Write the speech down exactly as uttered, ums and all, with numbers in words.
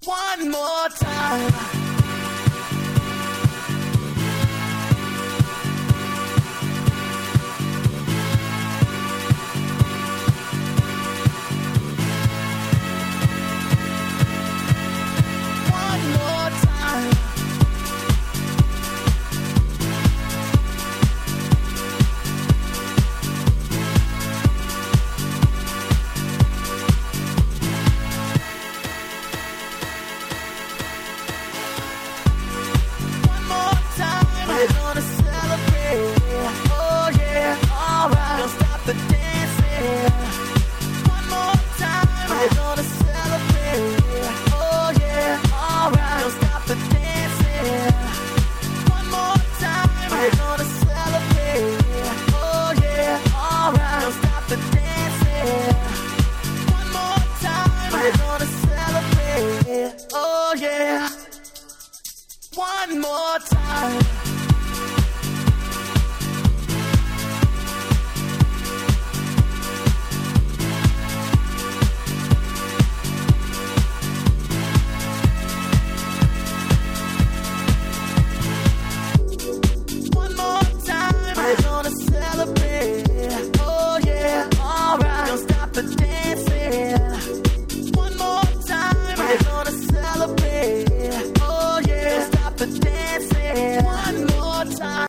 One more time. One more time. We're gonna celebrate, oh yeah, alright, don't stop the dancing. One more time, we're gonna celebrate, oh yeah, alright, don't stop the dancing. One more time, we're gonna celebrate, oh yeah, alright, don't stop the dancing. One more time, we're gonna celebrate, oh yeah. One more